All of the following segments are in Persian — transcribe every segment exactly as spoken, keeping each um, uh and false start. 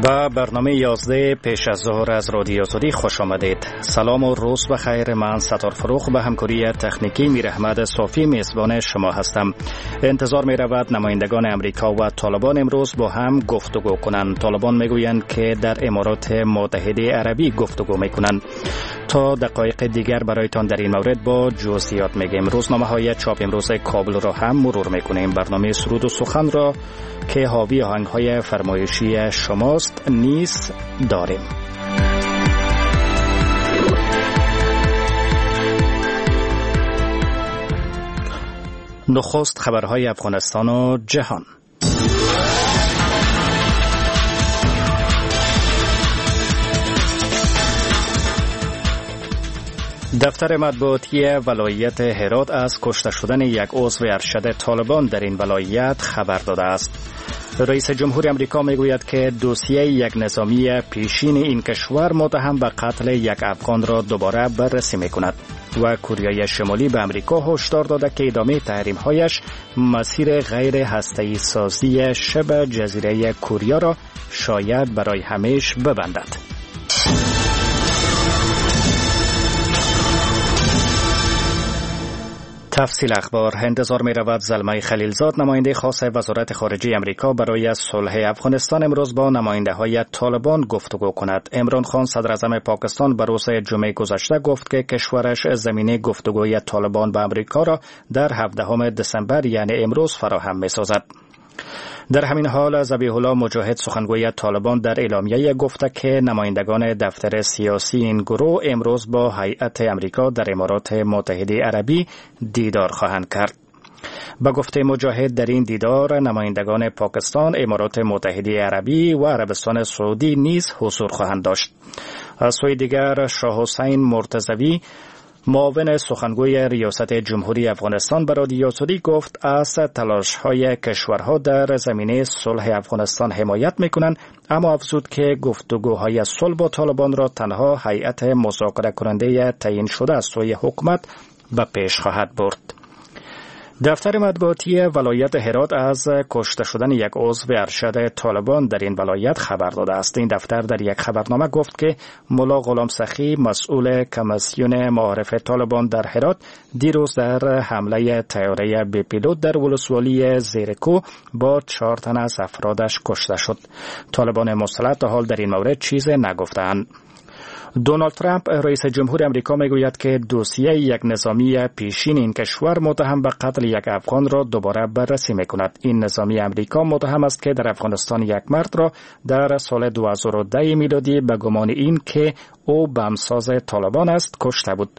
به برنامه یازده پیش از ظهر از رادیو سعودی خوش آمدید. سلام و روز بخیر. من ستار فروخ به همکاری تکنیکی میر احمد صافی میزبان شما هستم. انتظار می رود نمایندگان امریکا و طالبان امروز با هم گفتگو کنند. طالبان میگویند که در امارات متحده عربی گفتگو میکنند. تا دقایق دیگر برایتان در این مورد با جزئیات میگیم. روزنامه های چاپ امروز کابل را هم مرور میکنیم. برنامه سرود و سخن را که حاوی آهنگ های فرمایشی شماست نیز داریم. نخست خبرهای افغانستان و جهان. دفتر مطبوعاتی ولایت هرات از کشته شدن یک عضو ارشد طالبان در این ولایت خبر داده است. رئیس جمهور امریکا میگوید که دوسیه یک نظامی پیشین این کشور متهم به قتل یک افغان را دوباره بررسی میکند و کوریای شمالی به امریکا هشدار داده که ادامه تحریم‌هایش مسیر غیر هسته‌ای سازی شبه جزیره کوریا را شاید برای همیشه ببندد. تفصیل اخبار. انتظار می رود زلمه خلیلزاد نماینده خاص وزارت خارجه امریکا برای صلح افغانستان امروز با نماینده های طالبان گفتگو کند. عمران خان صدر اعظم پاکستان به روز جمعه گذشته گفت که کشورش زمینه گفتگوی طالبان با امریکا را در هفدهم دسامبر یعنی امروز فراهم می سازد. در همین حال ذبیح الله مجاهد سخنگوی طالبان در اعلامیه گفته که نمایندگان دفتر سیاسی این گروه امروز با هیئت امریکا در امارات متحده عربی دیدار خواهند کرد. با گفته مجاهد در این دیدار نمایندگان پاکستان، امارات متحده عربی و عربستان سعودی نیز حضور خواهند داشت. از سوی دیگر شاه حسین مرتضوی معاون سخنگوی ریاست جمهوری افغانستان به رادیو سعودی گفت از تلاش‌های کشورها در زمینه صلح افغانستان حمایت می‌کنند، اما افزود که گفتگوهای صلح با طالبان را تنها هیئت مذاکره کننده تعیین شده از سوی حکومت به پیش خواهد برد. دفتر مطبوعاتی ولایت هرات از کشته شدن یک عضو ارشد طالبان در این ولایت خبر داده است. این دفتر در یک خبرنامه گفت که ملا غلام سخی مسئول کمیسیون معارف طالبان در هرات دیروز در حمله طیاره بی پیلوت در ولسوالی زیرکو با چهار تن از افرادش کشته شد. طالبان مسلح تا حال در این مورد چیزی نگفتند. دونالد ترامپ رئیس جمهور امریکا میگوید که دوسیه یک نظامی پیشین این کشور متهم به قتل یک افغان را دوباره بررسی میکند. این نظامی امریکا متهم است که در افغانستان یک مرد را در سال دو هزار و ده میلادی به گمان این که او بمساز طالبان است کشته بود.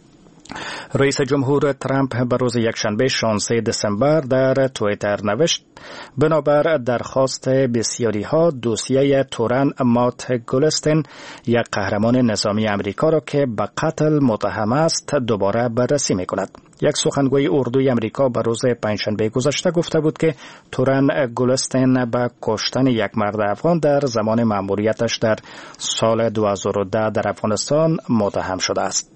رئیس جمهور ترامپ به روز یکشنبه شانزده دسامبر در توییتر نوشت بنابر درخواست بسیاری ها دوسیه تورن مات گولستن یک قهرمان نظامی امریکا را که به قتل متهم است دوباره بررسی می کند. یک سخنگوی اردوی امریکا به روز پنجشنبه گذشته گفته بود که تورن گولستن به کشتن یک مرد افغان در زمان مأموریتش در سال دو هزار و ده در افغانستان متهم شده است.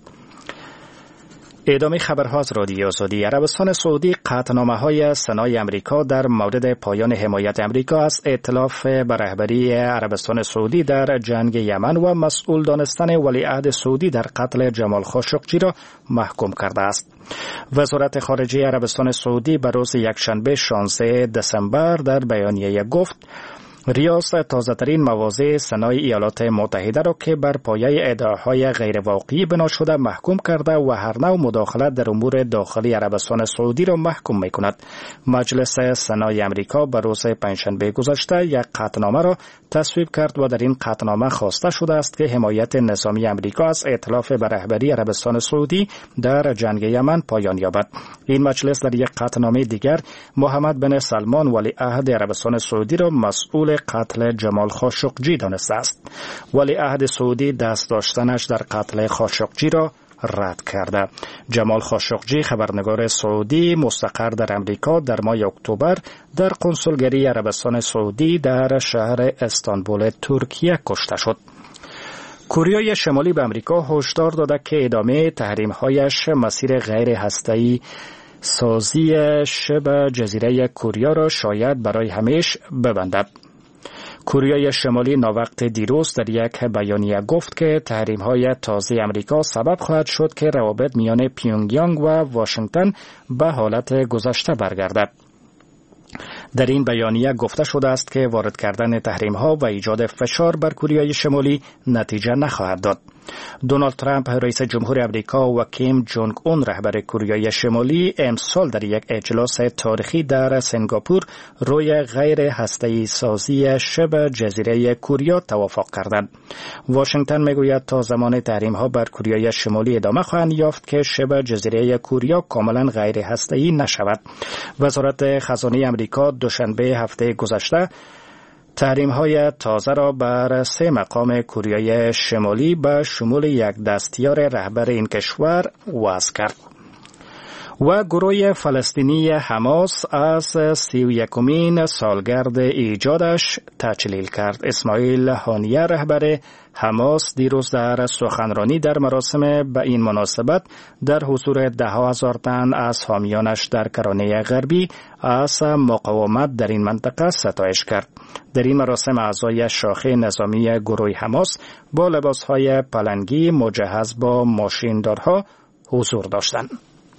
ادامه خبرها از رادیو سعودی. عربستان سعودی قطعنامه‌های سنای امریکا در مورد پایان حمایت امریکا از ائتلاف به رهبری عربستان سعودی در جنگ یمن و مسئول دانستن ولیعهد سعودی در قتل جمال خاشقجی را محکوم کرده است. وزارت خارجه عربستان سعودی به روز یکشنبه شانزده دسامبر در بیانیه گفت ریاض تازه‌ترین مواضع سنای ایالات متحده را که بر پایه ادعاهای غیر واقعی بنا شده محکوم کرده و هر نوع مداخلت در امور داخلی عربستان سعودی را محکوم می‌کند. مجلس سنای امریکا به روز پنجشنبه گذشته یک قطعنامه را تصویب کرد و در این قطعنامه خواسته شده است که حمایت نظامی امریکا از ائتلاف به رهبری عربستان سعودی در جنگ یمن پایان یابد. این مجلس در یک قطعنامه دیگر محمد بن سلمان ولیعهد عربستان سعودی را مسئول قتل جمال خاشقجی دانسته است. ولیعهد سعودی دست داشتنش در قتل خاشقجی را رد کرده. جمال خاشقجی خبرنگار سعودی مستقر در امریکا در ماه اکتبر در کنسولگری عربستان سعودی در شهر استانبول ترکیه کشته شد. کوریای شمالی به امریکا هشدار داده که ادامه تحریم‌هایش مسیر غیر هسته‌ای سازی شبه جزیره کوریا را شاید برای همیشه ببندد. کره شمالی ناوقت دیروز در یک بیانیه گفت که تحریم‌های تازه آمریکا سبب خواهد شد که روابط میان پیونگیانگ و واشنگتن به حالت گذشته برگردد. در این بیانیه گفته شده است که وارد کردن تحریم‌ها و ایجاد فشار بر کره شمالی نتیجه نخواهد داد. دونالد ترامپ رئیس جمهور آمریکا و کیم جونگ اون رهبر کره شمالی امسال در یک اجلاس تاریخی در سنگاپور روی غیر هسته‌ای سازی شبه جزیره کره توافق کردند. واشنگتن میگوید تا زمان تحریم‌ها بر کره شمالی ادامه خواهند یافت که شبه جزیره کره کاملا غیر هسته‌ای نشود. وزارت خزانه آمریکا دوشنبه هفته گذشته تحریم‌های تازه را بر سه مقام کره شمالی به شمول یک دستیار رهبر این کشور وضع کرد. و گروه فلسطینی حماس از سی و یکمین سالگرد ایجادش تجلیل کرد. اسماعیل هانیه رهبر حماس دیروز در سخنرانی در مراسم به این مناسبت در حضور ده هزار تن از حامیانش در کرانه غربی از مقاومت در این منطقه ستایش کرد. در این مراسم اعضای شاخه نظامی گروه حماس با لباسهای پلنگی مجهز با ماشیندارها حضور داشتند.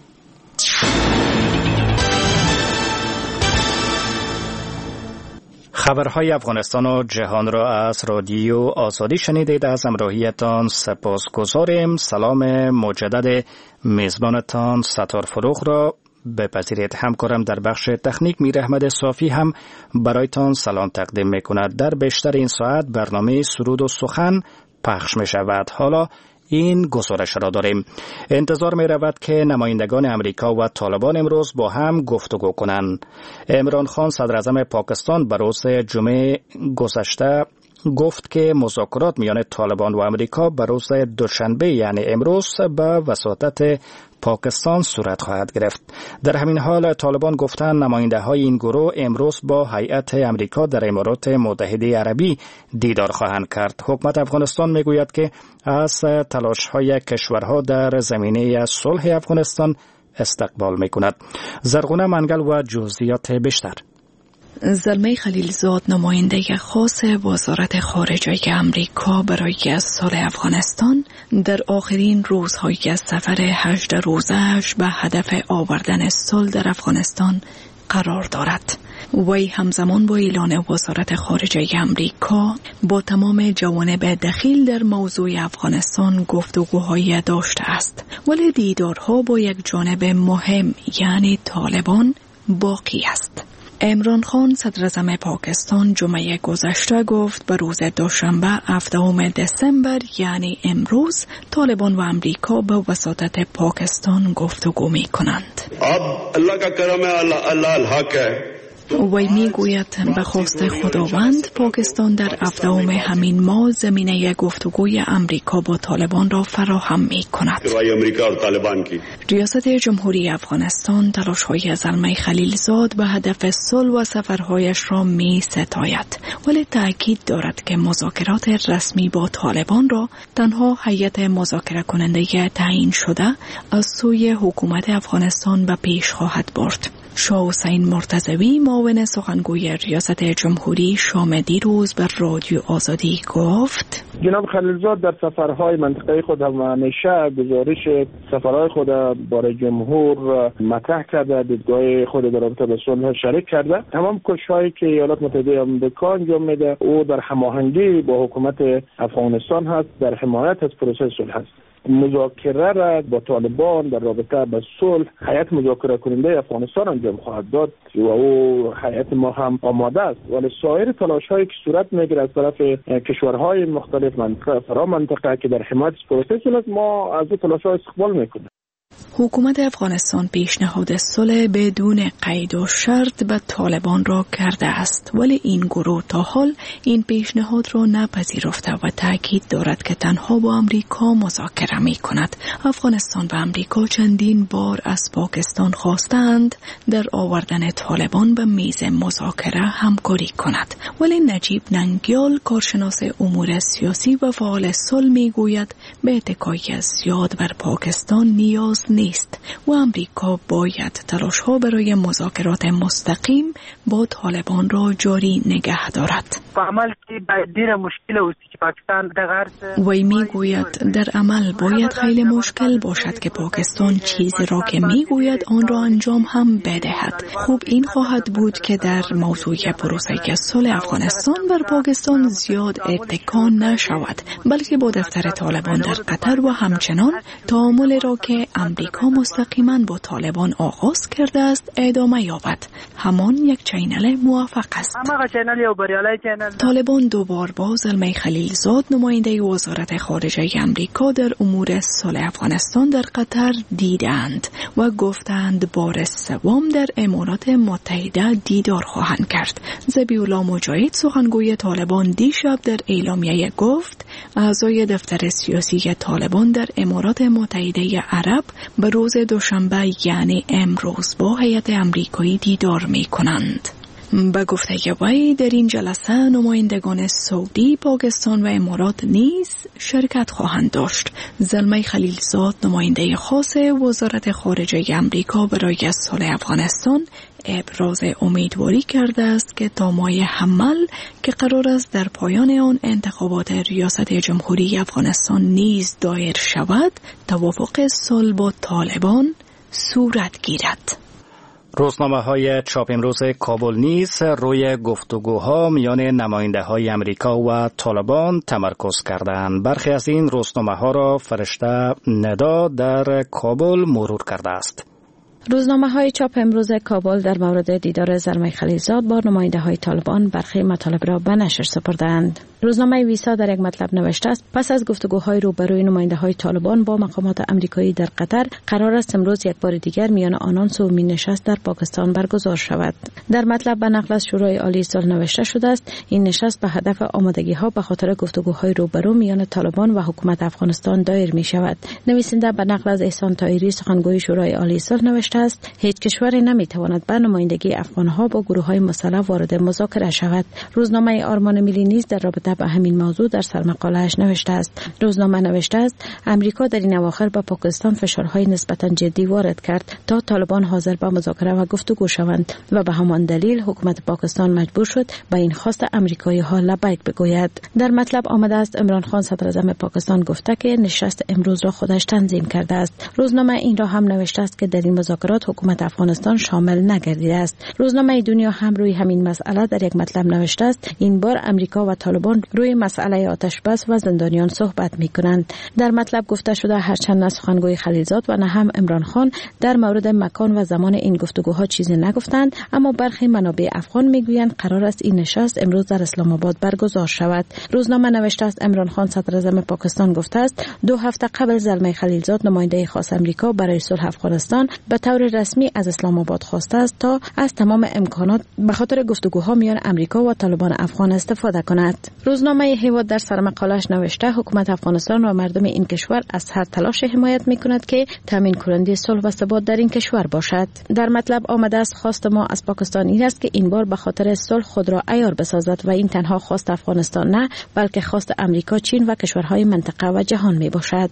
خبرهای افغانستان و جهان را از رادیو آزادی شنیدید. از همراهیتان سپاسگزاریم. سلام مجدد میزبانتان ستار فروغ را بپذیرید. همکارم در بخش تکنیک میر احمد صافی هم برایتان سلام تقدیم میکند. در بیشتر این ساعت برنامه سرود و سخن پخش می شود. حالا این گزارش را داریم. انتظار می رود که نمایندگان امریکا و طالبان امروز با هم گفتگو کنند. عمران خان صدر اعظم پاکستان به روز جمعه گذشته گفت که مذاکرات میان طالبان و امریکا به روز دوشنبه یعنی امروز به وساطت پاکستان صورت خواهد گرفت. در همین حال طالبان گفتند نماینده های این گروه امروز با هیئت امریکا در امارات متحده عربی دیدار خواهند کرد. حکومت افغانستان میگوید که از تلاش های کشورها در زمینه صلح افغانستان استقبال میکند. زرغونه منگل و جزئیات بیشتر. زلمه خلیلزاد نماینده خاص وزارت خارجه امریکا برای صلح افغانستان در آخرین روزهای از سفر هجده روزه‌اش به هدف آوردن صلح در افغانستان قرار دارد. وی همزمان با اعلان وزارت خارجه امریکا با تمام جوانب دخیل در موضوع افغانستان گفتگوهای داشته است، ولی دیدارها با یک جانب مهم یعنی طالبان باقی است. عمران خان صدر اعظم پاکستان جمعه گذشته گفت به روز دوشنبه هفتم دسامبر یعنی امروز طالبان و امریکا به وساطت پاکستان گفتگو می کنند. اب الله کا کرم ہے، الله الحق ہے. وی می گوید به خواست خداوند پاکستان در هفتم همین ماه زمینه گفتگوی امریکا با طالبان را فراهم می کند. ریاست جمهوری افغانستان تلاش های زلمه خلیلزاد به هدف صلح و سفرهایش را می ستاید، ولی تأکید دارد که مذاکرات رسمی با طالبان را تنها هیئت مذاکره کننده تعیین شده از سوی حکومت افغانستان به پیش خواهد برد. شاه حسین مرتضوی معاون سخنگوی ریاست جمهوری شام دیروز بر رادیو آزادی گفت جناب خلیلزاد در سفرهای منطقه خود هم همیشه گزارش سفرهای خود برای جمهور مطرح کرده، دیدگاه خود در رابطه با صلح شریک کرده. تمام کوشش‌هایی که ایالات متحده آمریکا انجام میده او در هماهنگی با حکومت افغانستان هست، در حمایت از پروسه صلح هست. مذاکره را با طالبان در رابطه با صلح هیئت مذاکره کننده افغانستان انجام خواهد داد و او هیئت ما هم آماده است، ولی سایر تلاش‌هایی که صورت میگیرد از طرف کشورهای مختلف منطقه فرا منطقه که در حمایت پروسه صلح، ما از این تلاش‌ها استقبال میکنیم. حکومت افغانستان پیشنهاد صلح بدون قید و شرط به طالبان را کرده است، ولی این گروه تا حال این پیشنهاد را نپذیرفته و تاکید دارد که تنها با امریکا مذاکره می کند. افغانستان و امریکا چندین بار از پاکستان خواستند در آوردن طالبان به میز مذاکره همکاری کند، ولی نجیب ننگیال کارشناس امور سیاسی و فعال صلح می گوید به اتکای زیاد بر پاکستان نیاز نیست و امریکا باید تلاش ها برای مذاکرات مستقیم با طالبان را جاری نگه دارد. وی می گوید در عمل باید خیلی مشکل باشد که پاکستان چیزی را که می گوید آن را انجام هم بدهد. خوب این خواهد بود که در موضوع پروسه صلح افغانستان بر پاکستان زیاد اتکا نشود، بلکه با دفتر طالبان در قطر و همچنان تعامل را که امریکا مستقیما با طالبان آغاز کرده است ادامه یابد. همان یک چینل موفق است. طالبان دوبار با زلمه خلیلزاد نماینده وزارت خارجه امریکا در امور صلح افغانستان در قطر دیدند و گفتند بار سوم در امارات متحده دیدار خواهند کرد. ذبیح‌الله مجاهد سخنگوی طالبان دیشب در اعلامیه گفت اعضای دفتر سیاسی طالبان در امارات متحده عرب به روز دوشنبه یعنی امروز با هیئت امریکایی دیدار می کنند. به گفته وی در این جلسه نمایندگان سعودی، پاکستان و امارات نیز شرکت خواهند داشت. زلمه خلیلزاد نماینده خاص وزارت خارجه امریکا برای صلح افغانستان ابراز امیدواری کرده است که تا ماه حمل که قرار است در پایان آن انتخابات ریاست جمهوری افغانستان نیز دایر شود، توافق صلح با طالبان صورت گیرد. روزنامه های چاپ امروز کابل نیز روی گفتگوها میان نماینده های امریکا و طالبان تمرکز کردند. برخی از این روزنامه ها را فرشته ندا در کابل مرور کرده است. روزنامه های چاپ امروز کابل در مورد دیدار زلمه خلیلزاد با نماینده های طالبان برخی مطالب را به نشر سپردند. روزنامه ویسا در یک مطلب نوشته است پس از گفتگوهای روبروی نماینده های طالبان با مقامات امریکایی در قطر، قرار است امروز یک بار دیگر میان آنان صمیمی نشست در پاکستان برگزار شود. در مطلب به نقل از شورای عالی صلح نوشته شده است این نشست به هدف آمادگی ها به خاطر گفتگوهای روبرو میان طالبان و حکومت افغانستان دایر می شود. نویسنده به نقل از احسان طاهری سخنگوی شورای عالی صلح نوشته است هیچ کشوری نمیتواند به نمایندگی افغانها با گروه‌های مسلح وارد مذاکره شود. روزنامه آرمان ملی نیز در رابطه با همین موضوع در سرمقاله‌اش نوشته است. روزنامه نوشته است امریکا در این اواخر به پاکستان فشارهای نسبتاً جدی وارد کرد تا طالبان حاضر به مذاکره و گفتگو شوند و به همان دلیل حکومت پاکستان مجبور شد به این خواست امریکایی‌ها لبیک بگوید. در مطلب آمده است عمران خان صدر اعظم پاکستان گفته که نشست امروز را خودش تنظیم کرده است. روزنامه این را هم نوشته است که در این مذاکرات حکومت افغانستان شامل نگردیده است. روزنامه دنیا هم روی همین مسئله در یک مطلب نوشته است این بار امریکا و طالبان روی مسئله آتش بس و زندانیان صحبت می‌کنند. در مطلب گفته شده هرچند نه سخنگوی خلیلزاد و نه هم عمران خان در مورد مکان و زمان این گفتگوها چیزی نگفتند، اما برخی منابع افغان میگویند قرار است این نشست امروز در اسلام آباد برگزار شود. روزنامه نوشته است عمران خان صدر اعظم پاکستان گفته است دو هفته قبل زلمه خلیلزاد نماینده خاص امریکا برای صلح افغانستان به طور رسمی از اسلام آباد خواسته است تا از تمام امکانات به خاطر گفتگوها میان امریکا و طالبان افغان استفاده کند. روزنامه هیواد در سرمقاله‌اش نوشته حکومت افغانستان و مردم این کشور از هر تلاش حمایت می‌کند که تامین کننده صلح و ثبات در این کشور باشد. در مطلب آمده است خواست ما از پاکستان این است که این بار به خاطر صلح خود را عیار بسازد و این تنها خواست افغانستان نه، بلکه خواست امریکا، چین و کشورهای منطقه و جهان میباشد.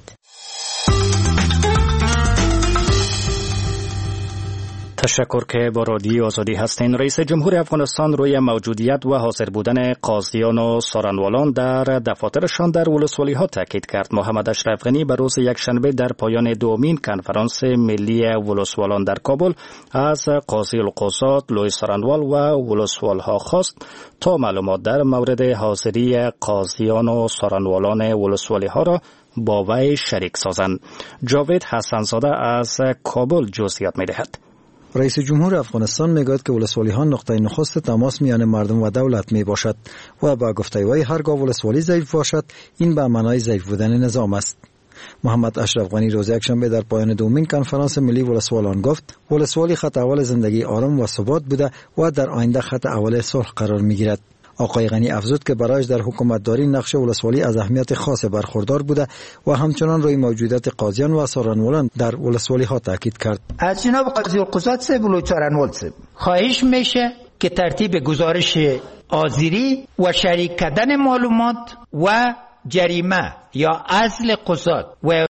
تشکر که با رادیو آزادی هستین. رئیس جمهور افغانستان روی موجودیت و حاضر بودن قاضیان و سارنوالان در دفاترشان در ولسوالی‌ها تاکید کرد. محمد اشرف غنی به روز یکشنبه در پایان دومین کنفرانس ملی ولسوالان در کابل از قاضی القضات لوی سارنوال و ولسوال‌ها خواست تا معلومات در مورد حاضری قاضیان و سارنوالان ولسوالی‌ها را با وی شریک سازند. جاوید حسنزاده از کابل جزئیات می‌دهد. رئیس جمهور افغانستان میگوید که ولسوالی‌ها نقطه نخست تماس میان مردم و دولت می باشد و با گفته وی هرگاه ولسوالی ضعیف باشد این به معنای ضعیف بودن نظام است. محمد اشرف غنی روز یکشنبه در پایان دومین کنفرانس ملی ولسوالان گفت ولسوالی خط اول زندگی آرام و ثبات بوده و در آینده خط اول صلح قرار میگیرد. آقای غنی افزود که برایش در حکومتداری نقش ولسوالی از اهمیت خاص برخوردار بوده و همچنان روی موجودیت قاضیان و سارنوالان در ولسوالی ها تاکید کرد. از جناب قاضی القضات صاحب و سارنوال صاحب خواهش میشه که ترتیب گزارش آذری و شریک کردن معلومات و جریمه یا عزل قضات و